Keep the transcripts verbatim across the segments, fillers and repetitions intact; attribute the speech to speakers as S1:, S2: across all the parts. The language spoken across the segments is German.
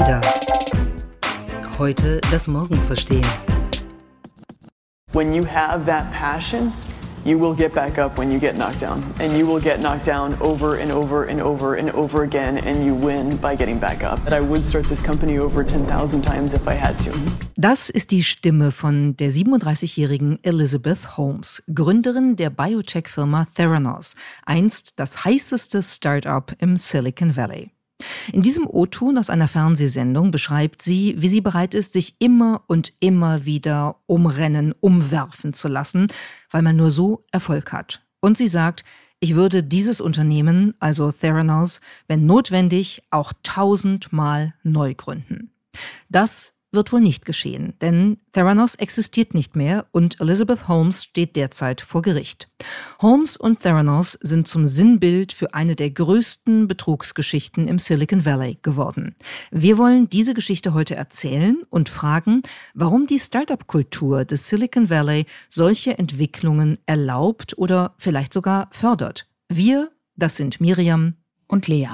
S1: Ada. Heute das Morgen verstehen.
S2: When you have that passion, you will get back up when you get knocked down. And you will get knocked down over and over and over and over again, and you win by getting back up. But I would start this company over ten thousand times if I had to.
S1: Das ist die Stimme von der siebenunddreißigjährigen Elizabeth Holmes, Gründerin der Biotech-Firma Theranos, einst das heißeste Start-up im Silicon Valley. In diesem O-Ton aus einer Fernsehsendung beschreibt sie, wie sie bereit ist, sich immer und immer wieder umrennen, umwerfen zu lassen, weil man nur so Erfolg hat. Und sie sagt, ich würde dieses Unternehmen, also Theranos, wenn notwendig, auch tausendmal neu gründen. Das wird wohl nicht geschehen, denn Theranos existiert nicht mehr und Elizabeth Holmes steht derzeit vor Gericht. Holmes und Theranos sind zum Sinnbild für eine der größten Betrugsgeschichten im Silicon Valley geworden. Wir wollen diese Geschichte heute erzählen und fragen, warum die Start-up-Kultur des Silicon Valley solche Entwicklungen erlaubt oder vielleicht sogar fördert. Wir, das sind Miriam
S3: und Lea.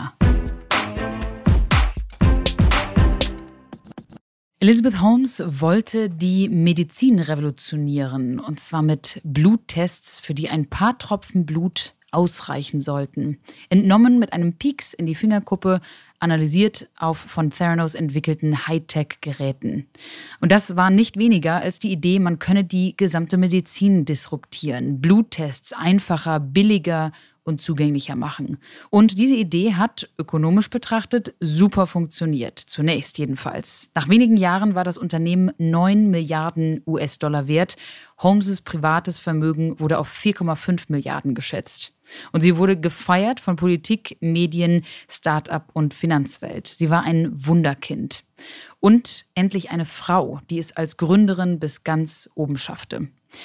S3: Elizabeth Holmes wollte die Medizin revolutionieren, und zwar mit Bluttests, für die ein paar Tropfen Blut ausreichen sollten. Entnommen mit einem Pieks in die Fingerkuppe, analysiert auf von Theranos entwickelten Hightech-Geräten. Und das war nicht weniger als die Idee, man könne die gesamte Medizin disruptieren, Bluttests einfacher, billiger und zugänglicher machen. Und diese Idee hat, ökonomisch betrachtet, super funktioniert. Zunächst jedenfalls. Nach wenigen Jahren war das Unternehmen neun Milliarden U S-Dollar wert. Holmes' privates Vermögen wurde auf vier Komma fünf Milliarden geschätzt. Und sie wurde gefeiert von Politik, Medien, Start-up und Finanzwelt. Sie war ein Wunderkind. Und endlich eine Frau, die es als Gründerin bis ganz oben schaffte.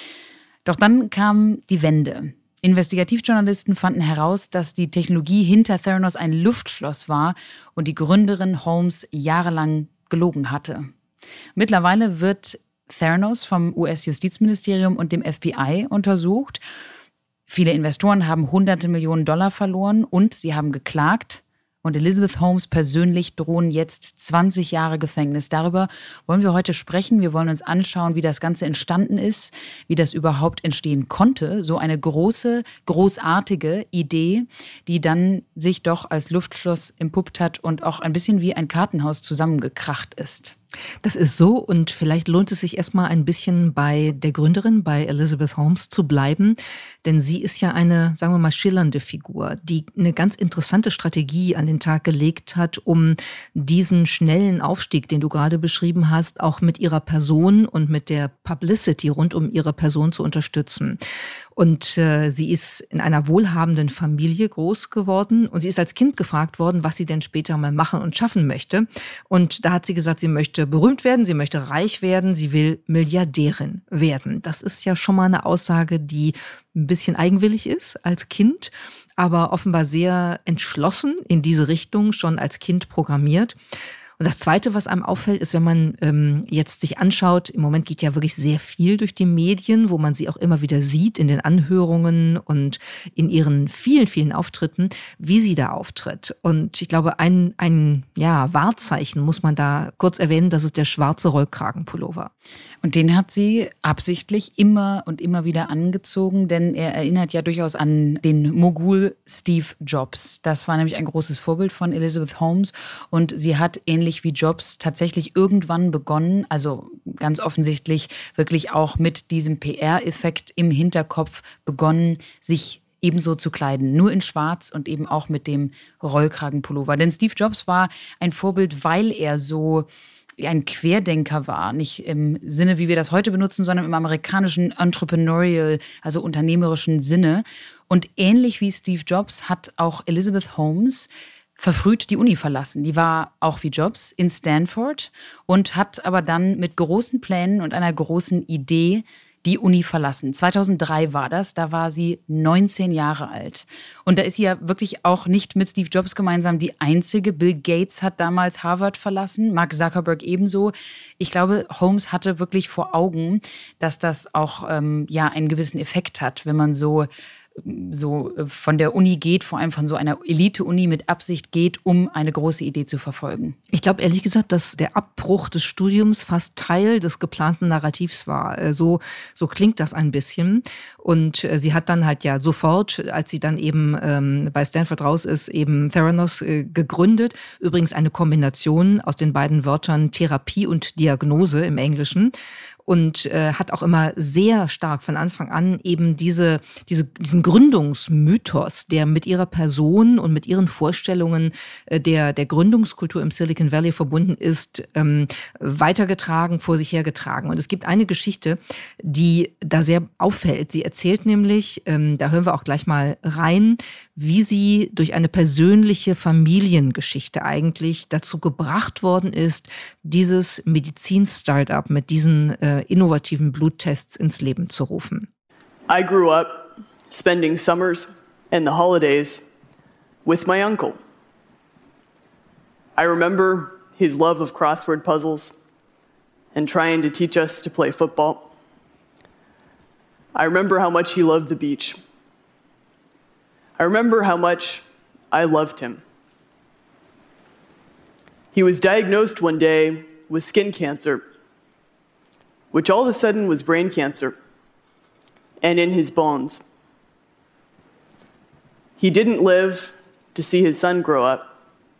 S3: Doch dann kam die Wende. Investigativjournalisten fanden heraus, dass die Technologie hinter Theranos ein Luftschloss war und die Gründerin Holmes jahrelang gelogen hatte. Mittlerweile wird Theranos vom U S-Justizministerium und dem F B I untersucht. Viele Investoren haben hunderte Millionen Dollar verloren und sie haben geklagt. Und Elizabeth Holmes persönlich drohen jetzt zwanzig Jahre Gefängnis. Darüber wollen wir heute sprechen. Wir wollen uns anschauen, wie das Ganze entstanden ist, wie das überhaupt entstehen konnte. So eine große, großartige Idee, die dann sich doch als Luftschloss entpuppt hat und auch ein bisschen wie ein Kartenhaus zusammengekracht ist.
S1: Das ist so, und vielleicht lohnt es sich erstmal ein bisschen bei der Gründerin, bei Elizabeth Holmes zu bleiben, denn sie ist ja eine, sagen wir mal, schillernde Figur, die eine ganz interessante Strategie an den Tag gelegt hat, um diesen schnellen Aufstieg, den du gerade beschrieben hast, auch mit ihrer Person und mit der Publicity rund um ihre Person zu unterstützen. Und äh, sie ist in einer wohlhabenden Familie groß geworden und sie ist als Kind gefragt worden, was sie denn später mal machen und schaffen möchte. Und da hat sie gesagt, sie möchte berühmt werden, sie möchte reich werden, sie will Milliardärin werden. Das ist ja schon mal eine Aussage, die ein bisschen eigenwillig ist als Kind, aber offenbar sehr entschlossen in diese Richtung schon als Kind programmiert. Und das Zweite, was einem auffällt, ist, wenn man ähm, jetzt sich anschaut, im Moment geht ja wirklich sehr viel durch die Medien, wo man sie auch immer wieder sieht in den Anhörungen und in ihren vielen, vielen Auftritten, wie sie da auftritt. Und ich glaube, ein, ein ja, Wahrzeichen muss man da kurz erwähnen, das ist der schwarze Rollkragenpullover.
S3: Und den hat sie absichtlich immer und immer wieder angezogen, denn er erinnert ja durchaus an den Mogul Steve Jobs. Das war nämlich ein großes Vorbild von Elizabeth Holmes und sie hat ähnlich wie Jobs tatsächlich irgendwann begonnen, also ganz offensichtlich wirklich auch mit diesem P R-Effekt im Hinterkopf begonnen, sich ebenso zu kleiden, nur in Schwarz und eben auch mit dem Rollkragenpullover. Denn Steve Jobs war ein Vorbild, weil er so ein Querdenker war, nicht im Sinne, wie wir das heute benutzen, sondern im amerikanischen Entrepreneurial, also unternehmerischen Sinne. Und ähnlich wie Steve Jobs hat auch Elizabeth Holmes verfrüht die Uni verlassen. Die war auch wie Jobs in Stanford und hat aber dann mit großen Plänen und einer großen Idee die Uni verlassen. zweitausenddrei war das, da war sie neunzehn Jahre alt. Und da ist sie ja wirklich auch nicht mit Steve Jobs gemeinsam die einzige. Bill Gates hat damals Harvard verlassen, Mark Zuckerberg ebenso. Ich glaube, Holmes hatte wirklich vor Augen, dass das auch ähm, ja einen gewissen Effekt hat, wenn man so so von der Uni geht, vor allem von so einer Elite-Uni mit Absicht geht, um eine große Idee zu verfolgen.
S1: Ich glaube ehrlich gesagt, dass der Abbruch des Studiums fast Teil des geplanten Narrativs war. So, so klingt das ein bisschen. Und sie hat dann halt ja sofort, als sie dann eben ähm, bei Stanford raus ist, eben Theranos äh, gegründet. Übrigens eine Kombination aus den beiden Wörtern Therapie und Diagnose im Englischen. Und äh, hat auch immer sehr stark von Anfang an eben diese, diese, diesen Gründungsmythos, der mit ihrer Person und mit ihren Vorstellungen äh, der, der Gründungskultur im Silicon Valley verbunden ist, ähm, weitergetragen, vor sich hergetragen. Und es gibt eine Geschichte, die da sehr auffällt. Sie erzählt nämlich, ähm, da hören wir auch gleich mal rein, wie sie durch eine persönliche Familiengeschichte eigentlich dazu gebracht worden ist, dieses Medizin-Startup mit diesen äh, innovativen Bluttests ins Leben zu rufen.
S2: I grew up spending summers and the holidays with my uncle. I remember his love of crossword puzzles and trying to teach us to play football. I remember how much he loved the beach. I remember how much I loved him. He was diagnosed one day with skin cancer, which all of a sudden was brain cancer, and in his bones. He didn't live to see his son grow up,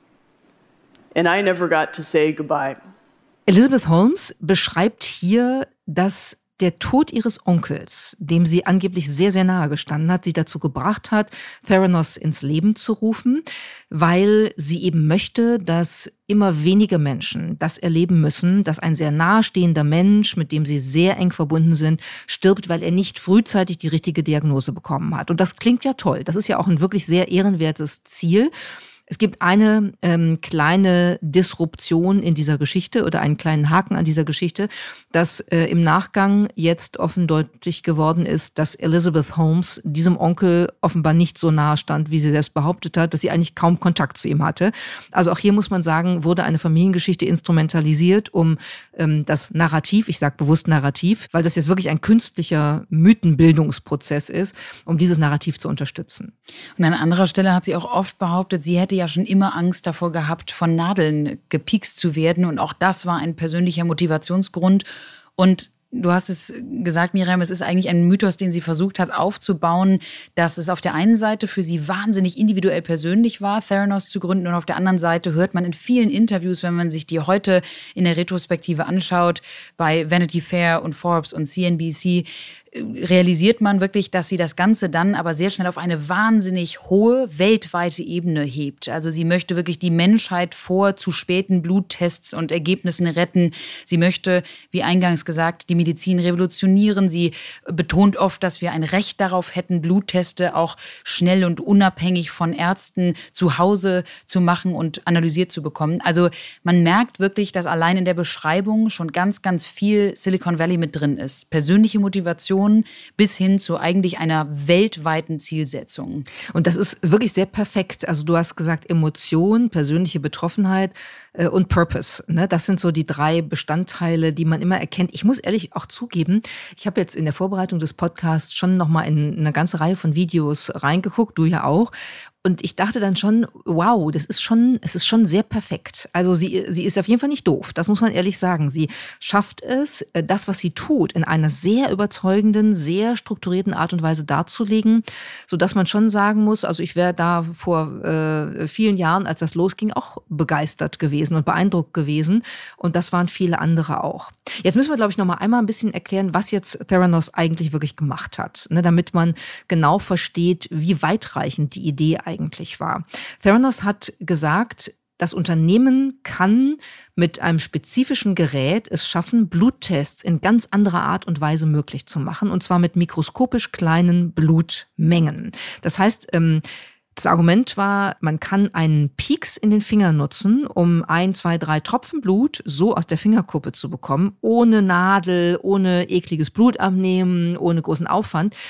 S2: and I never got to say goodbye.
S1: Elizabeth Holmes beschreibt hier, dass der Tod ihres Onkels, dem sie angeblich sehr, sehr nahe gestanden hat, sie dazu gebracht hat, Theranos ins Leben zu rufen, weil sie eben möchte, dass immer weniger Menschen das erleben müssen, dass ein sehr nahestehender Mensch, mit dem sie sehr eng verbunden sind, stirbt, weil er nicht frühzeitig die richtige Diagnose bekommen hat. Und das klingt ja toll. Das ist ja auch ein wirklich sehr ehrenwertes Ziel. Es gibt eine ähm, kleine Disruption in dieser Geschichte oder einen kleinen Haken an dieser Geschichte, dass äh, im Nachgang jetzt offendeutlich geworden ist, dass Elizabeth Holmes diesem Onkel offenbar nicht so nahe stand, wie sie selbst behauptet hat, dass sie eigentlich kaum Kontakt zu ihm hatte. Also auch hier muss man sagen, wurde eine Familiengeschichte instrumentalisiert, um ähm, das Narrativ, ich sage bewusst Narrativ, weil das jetzt wirklich ein künstlicher Mythenbildungsprozess ist, um dieses Narrativ zu unterstützen.
S3: Und an anderer Stelle hat sie auch oft behauptet, sie hätte ja schon immer Angst davor gehabt, von Nadeln gepiekst zu werden. Und auch das war ein persönlicher Motivationsgrund. Und du hast es gesagt, Miriam, es ist eigentlich ein Mythos, den sie versucht hat aufzubauen, dass es auf der einen Seite für sie wahnsinnig individuell persönlich war, Theranos zu gründen. Und auf der anderen Seite hört man in vielen Interviews, wenn man sich die heute in der Retrospektive anschaut, bei Vanity Fair und Forbes und C N B C, realisiert man wirklich, dass sie das Ganze dann aber sehr schnell auf eine wahnsinnig hohe weltweite Ebene hebt. Also sie möchte wirklich die Menschheit vor zu späten Bluttests und Ergebnissen retten. Sie möchte, wie eingangs gesagt, die Medizin revolutionieren. Sie betont oft, dass wir ein Recht darauf hätten, Blutteste auch schnell und unabhängig von Ärzten zu Hause zu machen und analysiert zu bekommen. Also man merkt wirklich, dass allein in der Beschreibung schon ganz, ganz viel Silicon Valley mit drin ist. Persönliche Motivation bis hin zu eigentlich einer weltweiten Zielsetzung.
S1: Und das ist wirklich sehr perfekt. Also du hast gesagt, Emotion, persönliche Betroffenheit äh, und Purpose. Ne? Das sind so die drei Bestandteile, die man immer erkennt. Ich muss ehrlich auch zugeben, ich habe jetzt in der Vorbereitung des Podcasts schon noch mal in eine ganze Reihe von Videos reingeguckt, du ja auch. Und ich dachte dann schon, wow, das ist schon, es ist schon sehr perfekt. Also sie, sie ist auf jeden Fall nicht doof, das muss man ehrlich sagen. Sie schafft es, das, was sie tut, in einer sehr überzeugenden, sehr strukturierten Art und Weise darzulegen, sodass man schon sagen muss, also ich wäre da vor äh, vielen Jahren, als das losging, auch begeistert gewesen und beeindruckt gewesen. Und das waren viele andere auch. Jetzt müssen wir, glaube ich, noch mal einmal ein bisschen erklären, was jetzt Theranos eigentlich wirklich gemacht hat, ne, damit man genau versteht, wie weitreichend die Idee eigentlich eigentlich war. Theranos hat gesagt, das Unternehmen kann mit einem spezifischen Gerät es schaffen, Bluttests in ganz anderer Art und Weise möglich zu machen, und zwar mit mikroskopisch kleinen Blutmengen. Das heißt, ähm, das Argument war, man kann einen Pieks in den Finger nutzen, um ein, zwei, drei Tropfen Blut so aus der Fingerkuppe zu bekommen, ohne Nadel, ohne ekliges Blut abnehmen, ohne großen Aufwand.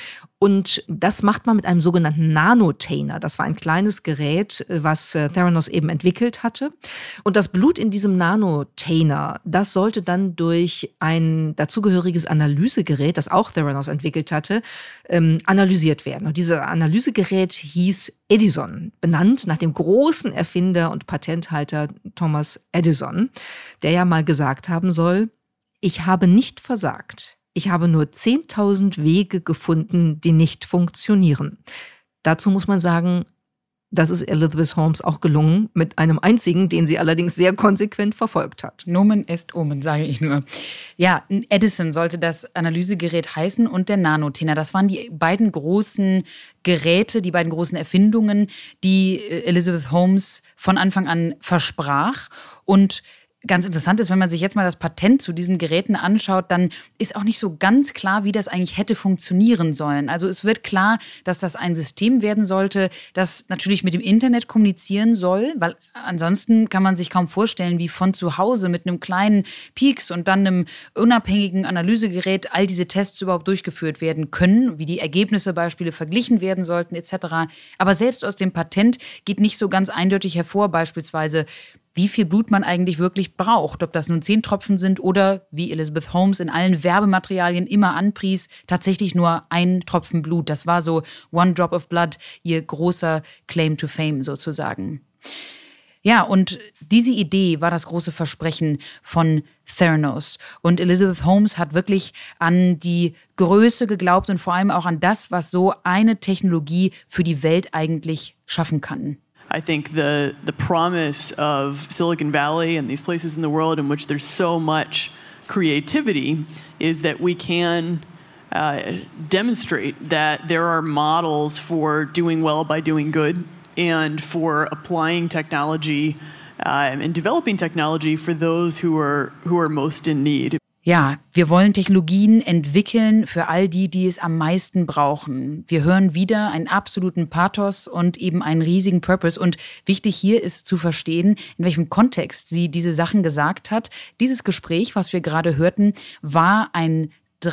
S1: Und das macht man mit einem sogenannten Nanotainer. Das war ein kleines Gerät, was Theranos eben entwickelt hatte. Und das Blut in diesem Nanotainer, das sollte dann durch ein dazugehöriges Analysegerät, das auch Theranos entwickelt hatte, ähm, analysiert werden. Und dieses Analysegerät hieß Edison, benannt nach dem großen Erfinder und Patenthalter Thomas Edison, der ja mal gesagt haben soll: Ich habe nicht versagt. Ich habe nur zehntausend Wege gefunden, die nicht funktionieren. Dazu muss man sagen, das ist Elizabeth Holmes auch gelungen, mit einem einzigen, den sie allerdings sehr konsequent verfolgt hat.
S3: Nomen est omen, sage ich nur. Ja, Edison sollte das Analysegerät heißen und der Nanotainer. Das waren die beiden großen Geräte, die beiden großen Erfindungen, die Elizabeth Holmes von Anfang an versprach. Und ganz interessant ist, wenn man sich jetzt mal das Patent zu diesen Geräten anschaut, dann ist auch nicht so ganz klar, wie das eigentlich hätte funktionieren sollen. Also es wird klar, dass das ein System werden sollte, das natürlich mit dem Internet kommunizieren soll, weil ansonsten kann man sich kaum vorstellen, wie von zu Hause mit einem kleinen Pieks und dann einem unabhängigen Analysegerät all diese Tests überhaupt durchgeführt werden können, wie die Ergebnisse, Beispiele verglichen werden sollten et cetera. Aber selbst aus dem Patent geht nicht so ganz eindeutig hervor, beispielsweise, wie viel Blut man eigentlich wirklich braucht. Ob das nun zehn Tropfen sind oder, wie Elizabeth Holmes in allen Werbematerialien immer anpries, tatsächlich nur ein Tropfen Blut. Das war so One Drop of Blood, ihr großer Claim to Fame sozusagen. Ja, und diese Idee war das große Versprechen von Theranos. Und Elizabeth Holmes hat wirklich an die Größe geglaubt und vor allem auch an das, was so eine Technologie für die Welt eigentlich schaffen kann.
S2: I think the the promise of Silicon Valley and these places in the world in which there's so much creativity is that we can uh, demonstrate that there are models for doing well by doing good and for applying technology uh, and developing technology for those who are who are most in need.
S3: Ja, wir wollen Technologien entwickeln für all die, die es am meisten brauchen. Wir hören wieder einen absoluten Pathos und eben einen riesigen Purpose. Und wichtig hier ist zu verstehen, in welchem Kontext sie diese Sachen gesagt hat. Dieses Gespräch, was wir gerade hörten, war ein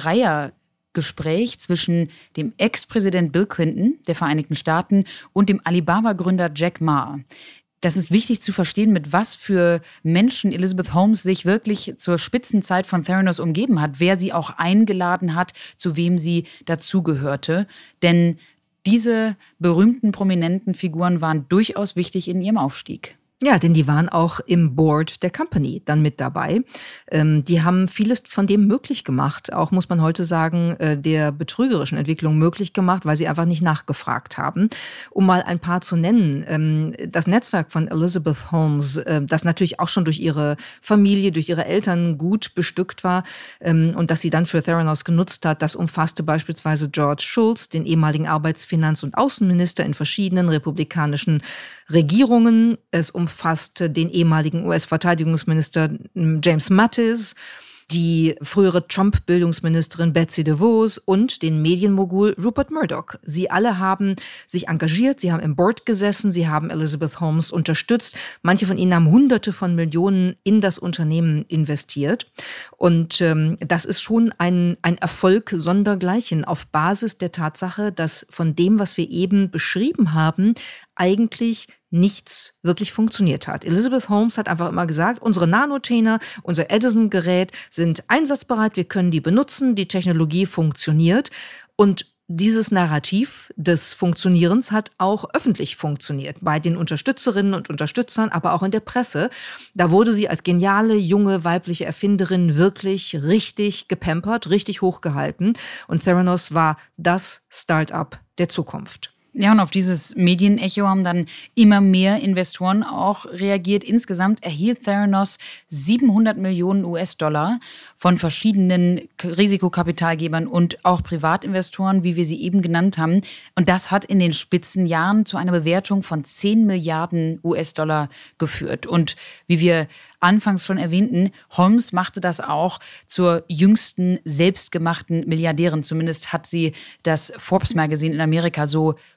S3: Dreiergespräch zwischen dem Ex-Präsident Bill Clinton der Vereinigten Staaten und dem Alibaba-Gründer Jack Ma. Das ist wichtig zu verstehen, mit was für Menschen Elizabeth Holmes sich wirklich zur Spitzenzeit von Theranos umgeben hat, wer sie auch eingeladen hat, zu wem sie dazugehörte. Denn diese berühmten, prominenten Figuren waren durchaus wichtig in ihrem Aufstieg.
S1: Ja, denn die waren auch im Board der Company dann mit dabei. Ähm, die haben vieles von dem möglich gemacht, auch muss man heute sagen, äh, der betrügerischen Entwicklung möglich gemacht, weil sie einfach nicht nachgefragt haben. Um mal ein paar zu nennen, ähm, das Netzwerk von Elizabeth Holmes, äh, das natürlich auch schon durch ihre Familie, durch ihre Eltern gut bestückt war ähm, und das sie dann für Theranos genutzt hat, das umfasste beispielsweise George Shultz, den ehemaligen Arbeits-, Finanz- und Außenminister in verschiedenen republikanischen Regierungen. Es umfasste den ehemaligen U S-Verteidigungsminister James Mattis, die frühere Trump-Bildungsministerin Betsy DeVos und den Medienmogul Rupert Murdoch. Sie alle haben sich engagiert, sie haben im Board gesessen, sie haben Elizabeth Holmes unterstützt. Manche von ihnen haben Hunderte von Millionen in das Unternehmen investiert. Und ähm, das ist schon ein, ein Erfolg sondergleichen auf Basis der Tatsache, dass von dem, was wir eben beschrieben haben, eigentlich nichts wirklich funktioniert hat. Elizabeth Holmes hat einfach immer gesagt, unsere Nanotainer, unser Edison-Gerät sind einsatzbereit, wir können die benutzen, die Technologie funktioniert. Und dieses Narrativ des Funktionierens hat auch öffentlich funktioniert, bei den Unterstützerinnen und Unterstützern, aber auch in der Presse. Da wurde sie als geniale, junge, weibliche Erfinderin wirklich richtig gepampert, richtig hochgehalten. Und Theranos war das Start-up der Zukunft.
S3: Ja, und auf dieses Medienecho haben dann immer mehr Investoren auch reagiert. Insgesamt erhielt Theranos siebenhundert Millionen U S-Dollar von verschiedenen Risikokapitalgebern und auch Privatinvestoren, wie wir sie eben genannt haben. Und das hat in den Spitzenjahren zu einer Bewertung von zehn Milliarden U S-Dollar geführt. Und wie wir anfangs schon erwähnten, Holmes machte das auch zur jüngsten selbstgemachten Milliardärin. Zumindest hat sie das Forbes Magazine in Amerika so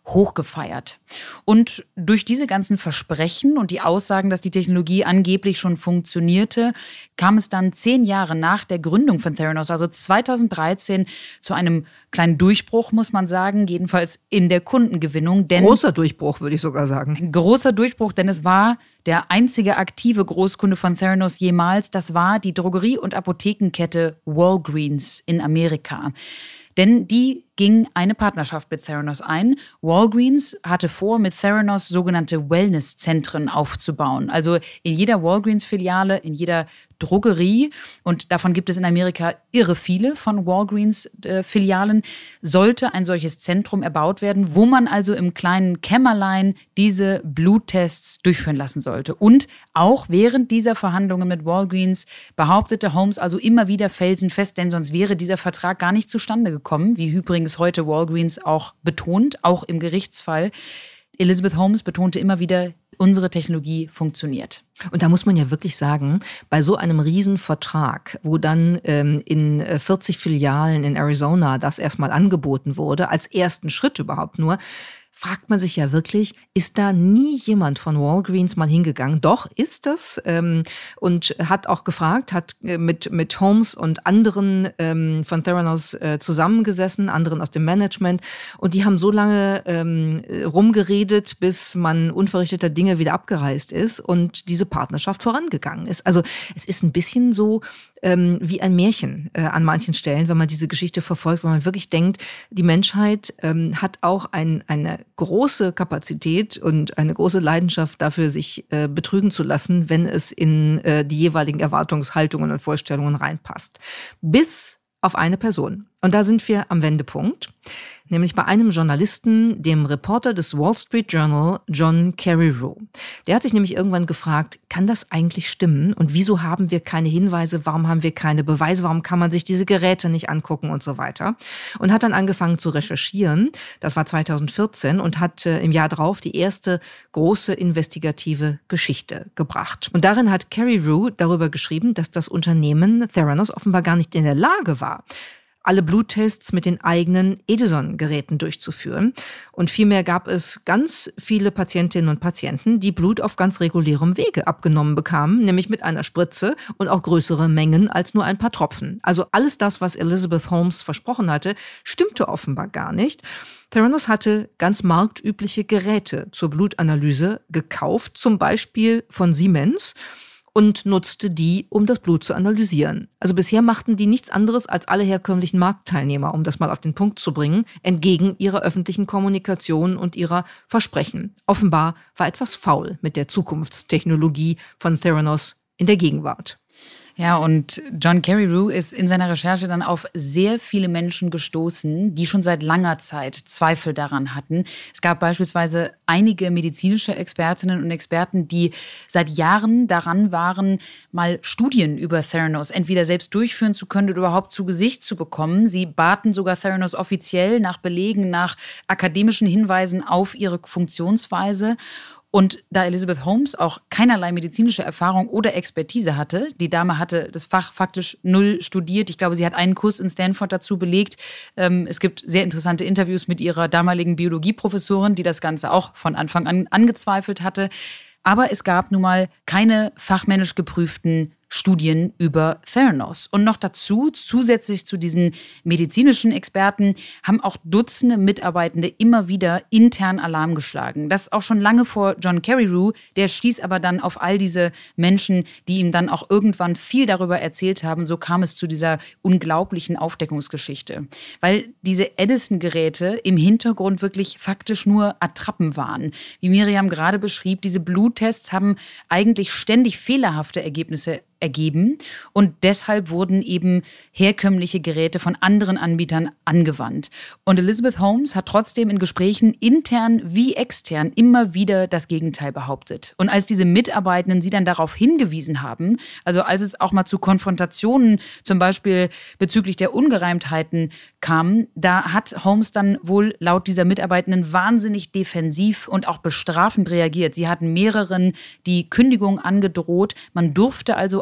S3: hochgefeiert. Und durch diese ganzen Versprechen und die Aussagen, dass die Technologie angeblich schon funktionierte, kam es dann zehn Jahre nach der Gründung von Theranos, also zweitausenddreizehn, zu einem kleinen Durchbruch, muss man sagen, jedenfalls in der Kundengewinnung. Denn
S1: großer Durchbruch, würde ich sogar sagen.
S3: Ein großer Durchbruch, denn es war der einzige aktive Großkunde von Theranos jemals. Das war die Drogerie- und Apothekenkette Walgreens in Amerika. Denn die ging eine Partnerschaft mit Theranos ein. Walgreens hatte vor, mit Theranos sogenannte Wellnesszentren aufzubauen. Also in jeder Walgreens-Filiale, in jeder Drogerie, und davon gibt es in Amerika irre viele von Walgreens-Filialen, sollte ein solches Zentrum erbaut werden, wo man also im kleinen Kämmerlein diese Bluttests durchführen lassen sollte. Und auch während dieser Verhandlungen mit Walgreens behauptete Holmes also immer wieder felsenfest, denn sonst wäre dieser Vertrag gar nicht zustande gekommen, wie übrigens heute Walgreens auch betont, auch im Gerichtsfall. Elizabeth Holmes betonte immer wieder, unsere Technologie funktioniert.
S1: Und da muss man ja wirklich sagen, bei so einem Riesenvertrag, wo dann ähm, in vierzig Filialen in Arizona das erstmal angeboten wurde, als ersten Schritt überhaupt nur, fragt man sich ja wirklich, ist da nie jemand von Walgreens mal hingegangen? Doch, ist das. Ähm, und hat auch gefragt, hat mit, mit Holmes und anderen ähm, von Theranos äh, zusammengesessen, anderen aus dem Management. Und die haben so lange ähm, rumgeredet, bis man unverrichteter Dinge wieder abgereist ist und diese Partnerschaft vorangegangen ist. Also es ist ein bisschen so ähm, wie ein Märchen äh, an manchen Stellen, wenn man diese Geschichte verfolgt, weil man wirklich denkt, die Menschheit ähm, hat auch ein, eine große Kapazität und eine große Leidenschaft dafür, sich äh, betrügen zu lassen, wenn es in äh, die jeweiligen Erwartungshaltungen und Vorstellungen reinpasst. Bis auf eine Person. Und da sind wir am Wendepunkt. Nämlich bei einem Journalisten, dem Reporter des Wall Street Journal, John Carreyrou. Der hat sich nämlich irgendwann gefragt, kann das eigentlich stimmen? Und wieso haben wir keine Hinweise? Warum haben wir keine Beweise? Warum kann man sich diese Geräte nicht angucken und so weiter? Und hat dann angefangen zu recherchieren. Das war zweitausendvierzehn und hat äh, im Jahr drauf die erste große investigative Geschichte gebracht. Und darin hat Carreyrou darüber geschrieben, dass das Unternehmen Theranos offenbar gar nicht in der Lage war, alle Bluttests mit den eigenen Edison-Geräten durchzuführen. Und vielmehr gab es ganz viele Patientinnen und Patienten, die Blut auf ganz regulärem Wege abgenommen bekamen, nämlich mit einer Spritze und auch größere Mengen als nur ein paar Tropfen. Also alles das, was Elizabeth Holmes versprochen hatte, stimmte offenbar gar nicht. Theranos hatte ganz marktübliche Geräte zur Blutanalyse gekauft, zum Beispiel von Siemens, und nutzte die, um das Blut zu analysieren. Also bisher machten die nichts anderes als alle herkömmlichen Marktteilnehmer, um das mal auf den Punkt zu bringen, entgegen ihrer öffentlichen Kommunikation und ihrer Versprechen. Offenbar war etwas faul mit der Zukunftstechnologie von Theranos in der Gegenwart.
S3: Ja, und John Carreyrou ist in seiner Recherche dann auf sehr viele Menschen gestoßen, die schon seit langer Zeit Zweifel daran hatten. Es gab beispielsweise einige medizinische Expertinnen und Experten, die seit Jahren daran waren, mal Studien über Theranos entweder selbst durchführen zu können oder überhaupt zu Gesicht zu bekommen. Sie baten sogar Theranos offiziell nach Belegen, nach akademischen Hinweisen auf ihre Funktionsweise. Und da Elizabeth Holmes auch keinerlei medizinische Erfahrung oder Expertise hatte, die Dame hatte das Fach faktisch null studiert. Ich glaube, sie hat einen Kurs in Stanford dazu belegt. Ähm, es gibt sehr interessante Interviews mit ihrer damaligen Biologieprofessorin, die das Ganze auch von Anfang an angezweifelt hatte. Aber es gab nun mal keine fachmännisch geprüften Studien über Theranos. Und noch dazu, zusätzlich zu diesen medizinischen Experten, haben auch Dutzende Mitarbeitende immer wieder intern Alarm geschlagen. Das auch schon lange vor John Carreyrou. Der stieß aber dann auf all diese Menschen, die ihm dann auch irgendwann viel darüber erzählt haben. So kam es zu dieser unglaublichen Aufdeckungsgeschichte. Weil diese Edison-Geräte im Hintergrund wirklich faktisch nur Attrappen waren. Wie Miriam gerade beschrieb, diese Bluttests haben eigentlich ständig fehlerhafte Ergebnisse ergeben und deshalb wurden eben herkömmliche Geräte von anderen Anbietern angewandt. Und Elizabeth Holmes hat trotzdem in Gesprächen intern wie extern immer wieder das Gegenteil behauptet. Und als diese Mitarbeitenden sie dann darauf hingewiesen haben, also als es auch mal zu Konfrontationen zum Beispiel bezüglich der Ungereimtheiten kam, da hat Holmes dann wohl laut dieser Mitarbeitenden wahnsinnig defensiv und auch bestrafend reagiert. Sie hatten mehreren die Kündigung angedroht. Man durfte also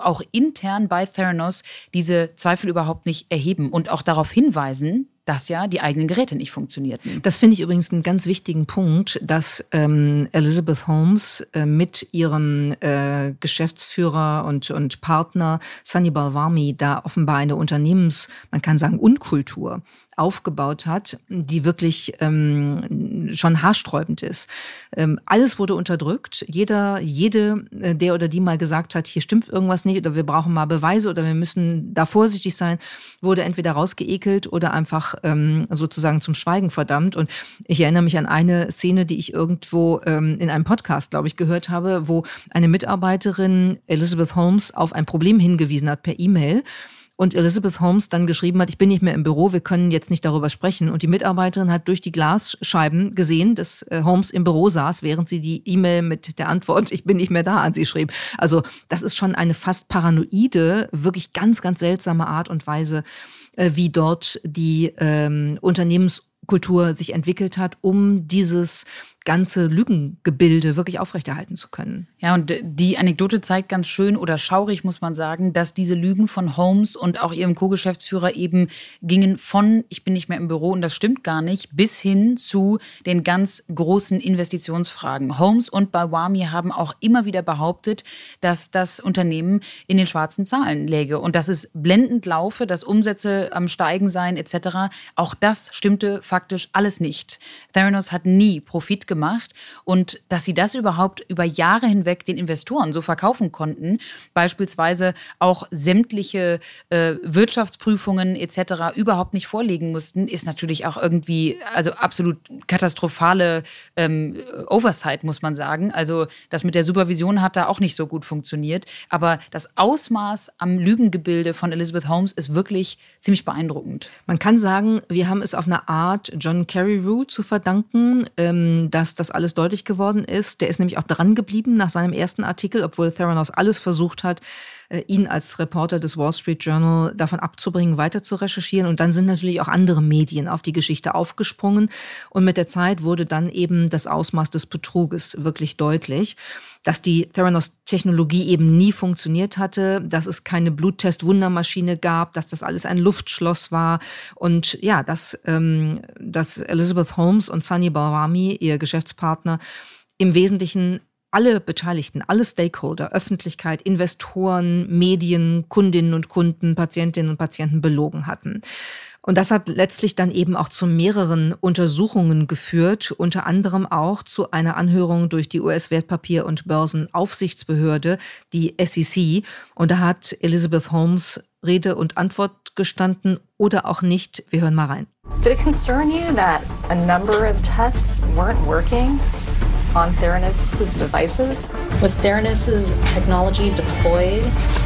S3: also auch intern bei Theranos, diese Zweifel überhaupt nicht erheben und auch darauf hinweisen, dass ja die eigenen Geräte nicht funktionierten.
S1: Das finde ich übrigens einen ganz wichtigen Punkt, dass ähm, Elizabeth Holmes äh, mit ihrem äh, Geschäftsführer und, und Partner Sunny Balwani da offenbar eine Unternehmens-, man kann sagen, Unkultur aufgebaut hat, die wirklich ähm, schon haarsträubend ist. Ähm, alles wurde unterdrückt. Jeder, jede, äh, der oder die mal gesagt hat, hier stimmt irgendwas nicht oder wir brauchen mal Beweise oder wir müssen da vorsichtig sein, wurde entweder rausgeekelt oder einfach ähm, sozusagen zum Schweigen verdammt. Und ich erinnere mich an eine Szene, die ich irgendwo ähm, in einem Podcast, glaube ich, gehört habe, wo eine Mitarbeiterin Elizabeth Holmes auf ein Problem hingewiesen hat per E-Mail. Und Elizabeth Holmes dann geschrieben hat, ich bin nicht mehr im Büro, wir können jetzt nicht darüber sprechen. Und die Mitarbeiterin hat durch die Glasscheiben gesehen, dass Holmes im Büro saß, während sie die E-Mail mit der Antwort, ich bin nicht mehr da, an sie schrieb. Also das ist schon eine fast paranoide, wirklich ganz, ganz seltsame Art und Weise, wie dort die ähm, Unternehmenskultur sich entwickelt hat, um dieses ganze Lügengebilde wirklich aufrechterhalten zu können.
S3: Ja, und die Anekdote zeigt ganz schön oder schaurig, muss man sagen, dass diese Lügen von Holmes und auch ihrem Co-Geschäftsführer eben gingen von, ich bin nicht mehr im Büro und das stimmt gar nicht, bis hin zu den ganz großen Investitionsfragen. Holmes und Balwani haben auch immer wieder behauptet, dass das Unternehmen in den schwarzen Zahlen läge und dass es blendend laufe, dass Umsätze am Steigen seien et cetera. Auch das stimmte faktisch alles nicht. Theranos hat nie Profit gemacht und dass sie das überhaupt über Jahre hinweg den Investoren so verkaufen konnten, beispielsweise auch sämtliche äh, Wirtschaftsprüfungen et cetera überhaupt nicht vorlegen mussten, ist natürlich auch irgendwie also absolut katastrophale ähm, Oversight, muss man sagen. Also das mit der Supervision hat da auch nicht so gut funktioniert, aber das Ausmaß am Lügengebilde von Elizabeth Holmes ist wirklich ziemlich beeindruckend.
S1: Man kann sagen, wir haben es auf eine Art John Carreyrou zu verdanken, ähm, dass das alles deutlich geworden ist. Der ist nämlich auch dran geblieben nach seinem ersten Artikel, obwohl Theranos alles versucht hat, ihn als Reporter des Wall Street Journal davon abzubringen, weiter zu recherchieren. Und dann sind natürlich auch andere Medien auf die Geschichte aufgesprungen. Und mit der Zeit wurde dann eben das Ausmaß des Betruges wirklich deutlich, dass die Theranos-Technologie eben nie funktioniert hatte, dass es keine Bluttest-Wundermaschine gab, dass das alles ein Luftschloss war. Und ja, dass, ähm, dass Elizabeth Holmes und Sunny Balwani, ihr Geschäftspartner, im Wesentlichen alle Beteiligten, alle Stakeholder, Öffentlichkeit, Investoren, Medien, Kundinnen und Kunden, Patientinnen und Patienten belogen hatten. Und das hat letztlich dann eben auch zu mehreren Untersuchungen geführt, unter anderem auch zu einer Anhörung durch die U S-Wertpapier- und Börsenaufsichtsbehörde, die S E C. Und da hat Elizabeth Holmes Rede und Antwort gestanden oder auch nicht. Wir hören mal rein.
S4: Did it concern you that a number of tests weren't working on Theranos' devices? Was Theranos' technology deployed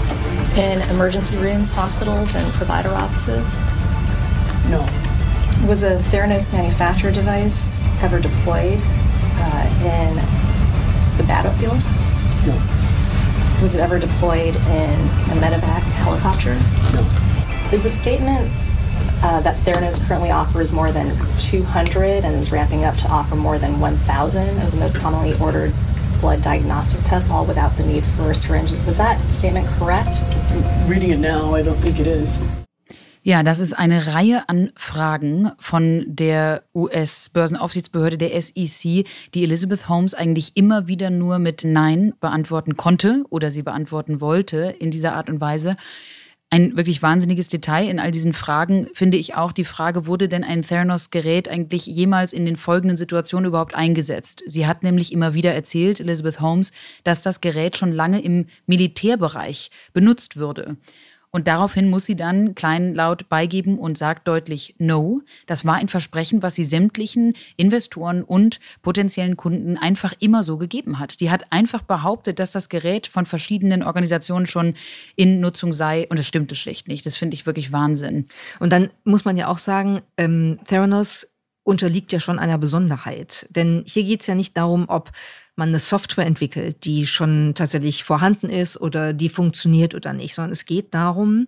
S4: in emergency rooms, hospitals, and provider offices?
S2: No.
S4: Was a Theranos manufactured device ever deployed uh, in the battlefield?
S2: No.
S4: Was it ever deployed in a medevac helicopter?
S2: No.
S4: Is the statement uh, that Theranos currently offers more than two hundred and is ramping up to offer more than one thousand of the most commonly ordered blood diagnostic tests, all without the need for syringes? Was that statement correct?
S2: Reading it now, I don't think it is.
S3: Ja, das ist eine Reihe an Fragen von der U S-Börsenaufsichtsbehörde, der S E C, die Elizabeth Holmes eigentlich immer wieder nur mit Nein beantworten konnte oder sie beantworten wollte in dieser Art und Weise. Ein wirklich wahnsinniges Detail in all diesen Fragen finde ich auch die Frage, wurde denn ein Theranos-Gerät eigentlich jemals in den folgenden Situationen überhaupt eingesetzt? Sie hat nämlich immer wieder erzählt, Elizabeth Holmes, dass das Gerät schon lange im Militärbereich benutzt würde. Und daraufhin muss sie dann kleinlaut beigeben und sagt deutlich No. Das war ein Versprechen, was sie sämtlichen Investoren und potenziellen Kunden einfach immer so gegeben hat. Die hat einfach behauptet, dass das Gerät von verschiedenen Organisationen schon in Nutzung sei. Und das stimmte schlicht nicht. Das finde ich wirklich Wahnsinn.
S1: Und dann muss man ja auch sagen, ähm, Theranos unterliegt ja schon einer Besonderheit. Denn hier geht es ja nicht darum, ob man eine Software entwickelt, die schon tatsächlich vorhanden ist oder die funktioniert oder nicht, sondern es geht darum,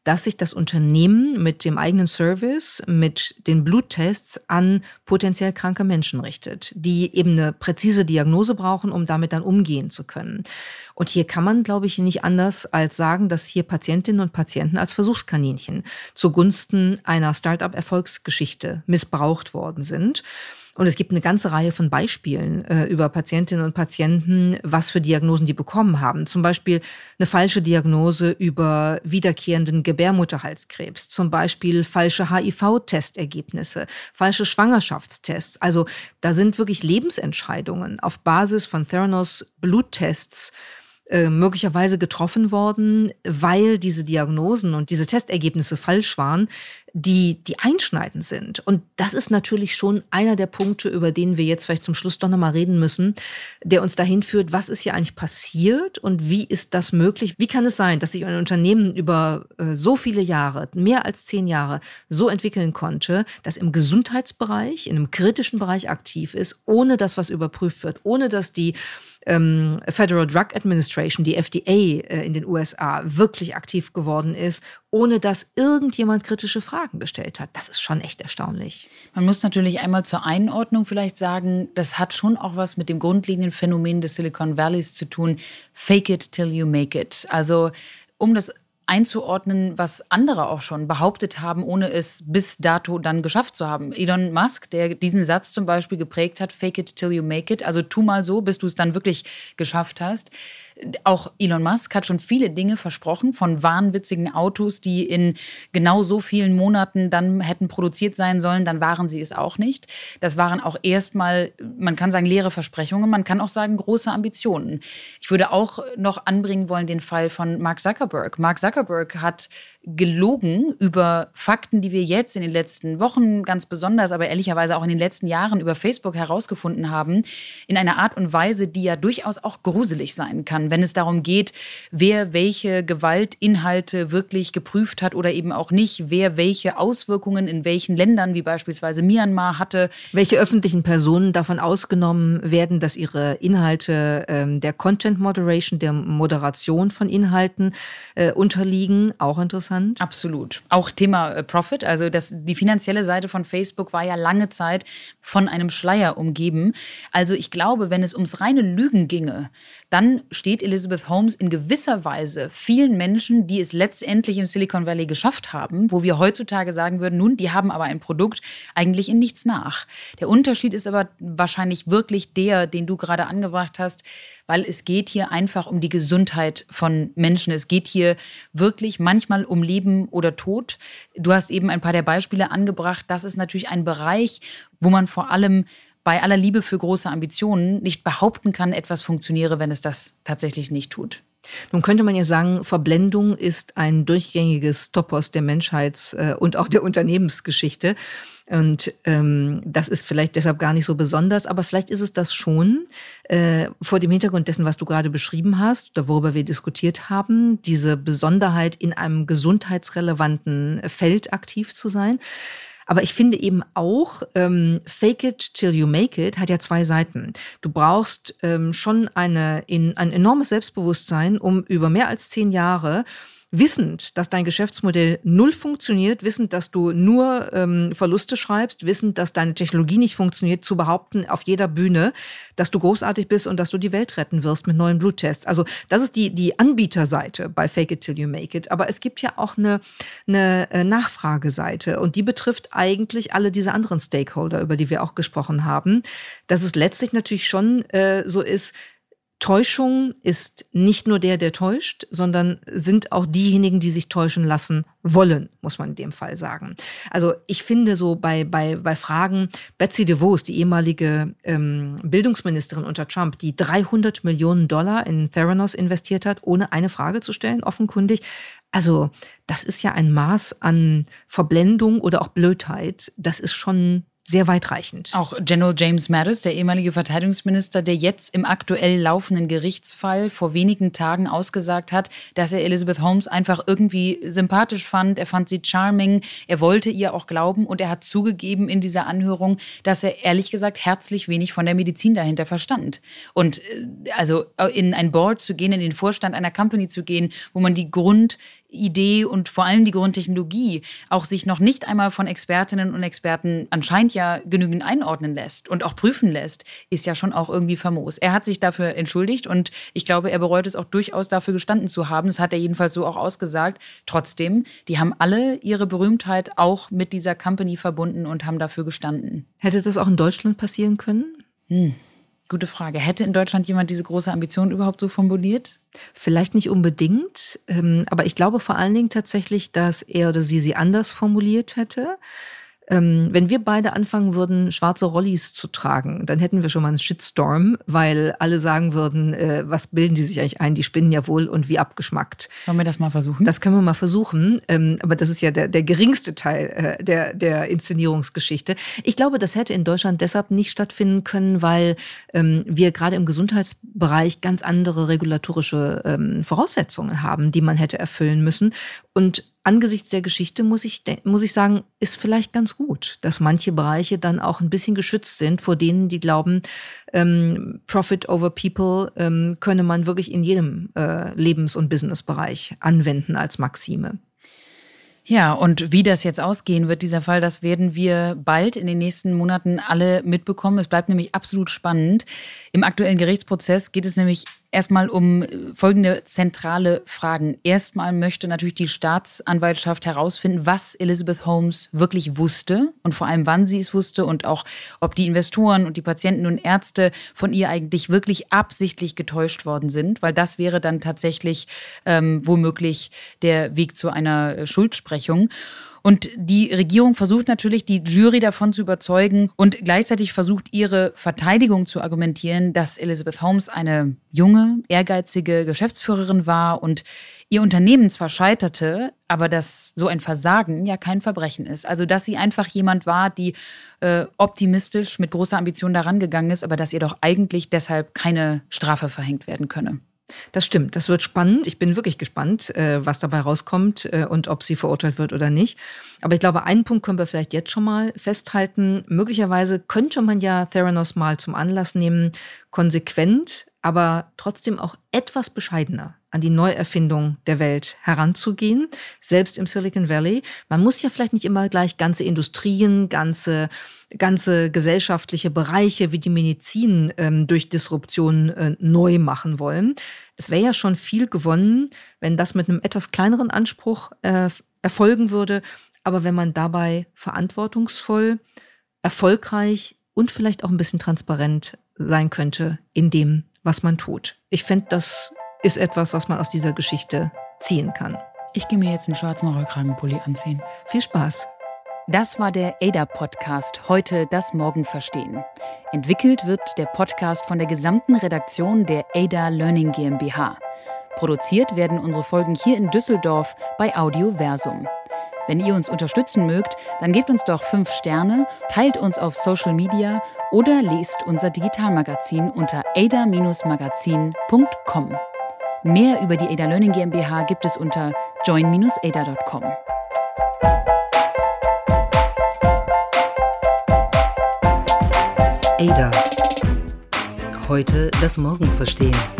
S1: dass sich das Unternehmen mit dem eigenen Service, mit den Bluttests an potenziell kranke Menschen richtet, die eben eine präzise Diagnose brauchen, um damit dann umgehen zu können. Und hier kann man, glaube ich, nicht anders als sagen, dass hier Patientinnen und Patienten als Versuchskaninchen zugunsten einer Start-up-Erfolgsgeschichte missbraucht worden sind. Und es gibt eine ganze Reihe von Beispielen äh, über Patientinnen und Patienten, was für Diagnosen die bekommen haben. Zum Beispiel eine falsche Diagnose über wiederkehrenden Gebärmutterhalskrebs, zum Beispiel falsche H I V-Testergebnisse, falsche Schwangerschaftstests. Also da sind wirklich Lebensentscheidungen auf Basis von Theranos Bluttests äh, möglicherweise getroffen worden, weil diese Diagnosen und diese Testergebnisse falsch waren, die, die einschneidend sind. Und das ist natürlich schon einer der Punkte, über den wir jetzt vielleicht zum Schluss doch nochmal reden müssen, der uns dahin führt, was ist hier eigentlich passiert und wie ist das möglich? Wie kann es sein, dass sich ein Unternehmen über äh, so viele Jahre, mehr als zehn Jahre, so entwickeln konnte, dass im Gesundheitsbereich, in einem kritischen Bereich aktiv ist, ohne dass was überprüft wird, ohne dass die ähm, Federal Drug Administration, die F D A äh, in den U S A, wirklich aktiv geworden ist, ohne dass irgendjemand kritische Fragen gestellt hat. Das ist schon echt erstaunlich.
S3: Man muss natürlich einmal zur Einordnung vielleicht sagen, das hat schon auch was mit dem grundlegenden Phänomen des Silicon Valleys zu tun. Fake it till you make it. Also um das einzuordnen, was andere auch schon behauptet haben, ohne es bis dato dann geschafft zu haben. Elon Musk, der diesen Satz zum Beispiel geprägt hat, fake it till you make it, also tu mal so, bis du es dann wirklich geschafft hast. Auch Elon Musk hat schon viele Dinge versprochen, von wahnwitzigen Autos, die in genau so vielen Monaten dann hätten produziert sein sollen, dann waren sie es auch nicht. Das waren auch erstmal, man kann sagen, leere Versprechungen, man kann auch sagen, große Ambitionen. Ich würde auch noch anbringen wollen den Fall von Mark Zuckerberg. Mark Zuckerberg hat gelogen über Fakten, die wir jetzt in den letzten Wochen ganz besonders, aber ehrlicherweise auch in den letzten Jahren über Facebook herausgefunden haben, in einer Art und Weise, die ja durchaus auch gruselig sein kann, wenn es darum geht, wer welche Gewaltinhalte wirklich geprüft hat oder eben auch nicht, wer welche Auswirkungen in welchen Ländern, wie beispielsweise Myanmar, hatte.
S1: Welche öffentlichen Personen davon ausgenommen werden, dass ihre Inhalte ähm, der Content Moderation, der Moderation von Inhalten äh, unterliegen. Auch interessant.
S3: Absolut. Auch Thema äh, Profit, also das, die finanzielle Seite von Facebook war ja lange Zeit von einem Schleier umgeben. Also ich glaube, wenn es ums reine Lügen ginge, dann steht Elizabeth Holmes in gewisser Weise vielen Menschen, die es letztendlich im Silicon Valley geschafft haben, wo wir heutzutage sagen würden, nun, die haben aber ein Produkt, eigentlich in nichts nach. Der Unterschied ist aber wahrscheinlich wirklich der, den du gerade angebracht hast, weil es geht hier einfach um die Gesundheit von Menschen. Es geht hier wirklich manchmal um Leben oder Tod. Du hast eben ein paar der Beispiele angebracht. Das ist natürlich ein Bereich, wo man vor allem bei aller Liebe für große Ambitionen nicht behaupten kann, etwas funktioniere, wenn es das tatsächlich nicht tut.
S1: Nun könnte man ja sagen, Verblendung ist ein durchgängiges Topos der Menschheits- und auch der Unternehmensgeschichte. Und ähm, das ist vielleicht deshalb gar nicht so besonders, aber vielleicht ist es das schon, äh, vor dem Hintergrund dessen, was du gerade beschrieben hast, oder worüber wir diskutiert haben, diese Besonderheit, in einem gesundheitsrelevanten Feld aktiv zu sein. Aber ich finde eben auch, ähm, fake it till you make it hat ja zwei Seiten. Du brauchst ähm, schon eine, in, ein enormes Selbstbewusstsein, um über mehr als zehn Jahre wissend, dass dein Geschäftsmodell null funktioniert, wissend, dass du nur ähm, Verluste schreibst, wissend, dass deine Technologie nicht funktioniert, zu behaupten auf jeder Bühne, dass du großartig bist und dass du die Welt retten wirst mit neuen Bluttests. Also das ist die, die Anbieterseite bei Fake It Till You Make It. Aber es gibt ja auch eine, eine Nachfrageseite und die betrifft eigentlich alle diese anderen Stakeholder, über die wir auch gesprochen haben, dass es letztlich natürlich schon äh, so ist, Täuschung ist nicht nur der, der täuscht, sondern sind auch diejenigen, die sich täuschen lassen wollen, muss man in dem Fall sagen. Also ich finde so bei, bei, bei Fragen, Betsy DeVos, die ehemalige ähm, Bildungsministerin unter Trump, die dreihundert Millionen Dollar in Theranos investiert hat, ohne eine Frage zu stellen, offenkundig. Also das ist ja ein Maß an Verblendung oder auch Blödheit. Das ist schon sehr weitreichend.
S3: Auch General James Mattis, der ehemalige Verteidigungsminister, der jetzt im aktuell laufenden Gerichtsfall vor wenigen Tagen ausgesagt hat, dass er Elizabeth Holmes einfach irgendwie sympathisch fand. Er fand sie charming, er wollte ihr auch glauben und er hat zugegeben in dieser Anhörung, dass er ehrlich gesagt herzlich wenig von der Medizin dahinter verstand. Und also in ein Board zu gehen, in den Vorstand einer Company zu gehen, wo man die Grund Idee und vor allem die Grundtechnologie auch sich noch nicht einmal von Expertinnen und Experten anscheinend ja genügend einordnen lässt und auch prüfen lässt, ist ja schon auch irgendwie famos. Er hat sich dafür entschuldigt und ich glaube, er bereut es auch durchaus, dafür gestanden zu haben. Das hat er jedenfalls so auch ausgesagt. Trotzdem, die haben alle ihre Berühmtheit auch mit dieser Company verbunden und haben dafür gestanden.
S1: Hätte das auch in Deutschland passieren können?
S3: Hm. Gute Frage. Hätte in Deutschland jemand diese große Ambition überhaupt so formuliert?
S1: Vielleicht nicht unbedingt, aber ich glaube vor allen Dingen tatsächlich, dass er oder sie sie anders formuliert hätte. Wenn wir beide anfangen würden, schwarze Rollis zu tragen, dann hätten wir schon mal einen Shitstorm, weil alle sagen würden, was bilden die sich eigentlich ein, die spinnen ja wohl und wie abgeschmackt.
S3: Wollen wir das mal versuchen?
S1: Das können wir mal versuchen, aber das ist ja der, der geringste Teil der, der Inszenierungsgeschichte. Ich glaube, das hätte in Deutschland deshalb nicht stattfinden können, weil wir gerade im Gesundheitsbereich ganz andere regulatorische Voraussetzungen haben, die man hätte erfüllen müssen. Und angesichts der Geschichte muss ich, muss ich sagen, ist vielleicht ganz gut, dass manche Bereiche dann auch ein bisschen geschützt sind vor denen, die glauben, ähm, Profit over People ähm, könne man wirklich in jedem äh, Lebens- und Businessbereich anwenden als Maxime.
S3: Ja, und wie das jetzt ausgehen wird, dieser Fall, das werden wir bald in den nächsten Monaten alle mitbekommen. Es bleibt nämlich absolut spannend. Im aktuellen Gerichtsprozess geht es nämlich erstmal um folgende zentrale Fragen. Erstmal möchte natürlich die Staatsanwaltschaft herausfinden, was Elizabeth Holmes wirklich wusste und vor allem, wann sie es wusste und auch, ob die Investoren und die Patienten und Ärzte von ihr eigentlich wirklich absichtlich getäuscht worden sind, weil das wäre dann tatsächlich ähm, womöglich der Weg zu einer Schuldsprechung. Und die Regierung versucht natürlich, die Jury davon zu überzeugen und gleichzeitig versucht, ihre Verteidigung zu argumentieren, dass Elizabeth Holmes eine junge, ehrgeizige Geschäftsführerin war und ihr Unternehmen zwar scheiterte, aber dass so ein Versagen ja kein Verbrechen ist. Also dass sie einfach jemand war, die äh, optimistisch mit großer Ambition daran gegangen ist, aber dass ihr doch eigentlich deshalb keine Strafe verhängt werden könne.
S1: Das stimmt, das wird spannend. Ich bin wirklich gespannt, was dabei rauskommt und ob sie verurteilt wird oder nicht. Aber ich glaube, einen Punkt können wir vielleicht jetzt schon mal festhalten. Möglicherweise könnte man ja Theranos mal zum Anlass nehmen, konsequent, aber trotzdem auch etwas bescheidener an die Neuerfindung der Welt heranzugehen, selbst im Silicon Valley. Man muss ja vielleicht nicht immer gleich ganze Industrien, ganze, ganze gesellschaftliche Bereiche wie die Medizin ähm, durch Disruption äh, neu machen wollen. Es wäre ja schon viel gewonnen, wenn das mit einem etwas kleineren Anspruch äh, erfolgen würde. Aber wenn man dabei verantwortungsvoll, erfolgreich und vielleicht auch ein bisschen transparent sein könnte in dem, was man tut. Ich fände, das ist etwas, was man aus dieser Geschichte ziehen kann.
S3: Ich gehe mir jetzt einen schwarzen Rollkragenpulli anziehen.
S1: Viel Spaß.
S3: Das war der A D A-Podcast, heute das Morgen verstehen. Entwickelt wird der Podcast von der gesamten Redaktion der A D A Learning GmbH. Produziert werden unsere Folgen hier in Düsseldorf bei Audioversum. Wenn ihr uns unterstützen mögt, dann gebt uns doch fünf Sterne, teilt uns auf Social Media oder lest unser Digitalmagazin unter a d a Bindestrich magazin punkt com. Mehr über die A D A Learning GmbH gibt es unter join Bindestrich a d a punkt com.
S1: A D A. Heute das Morgen verstehen.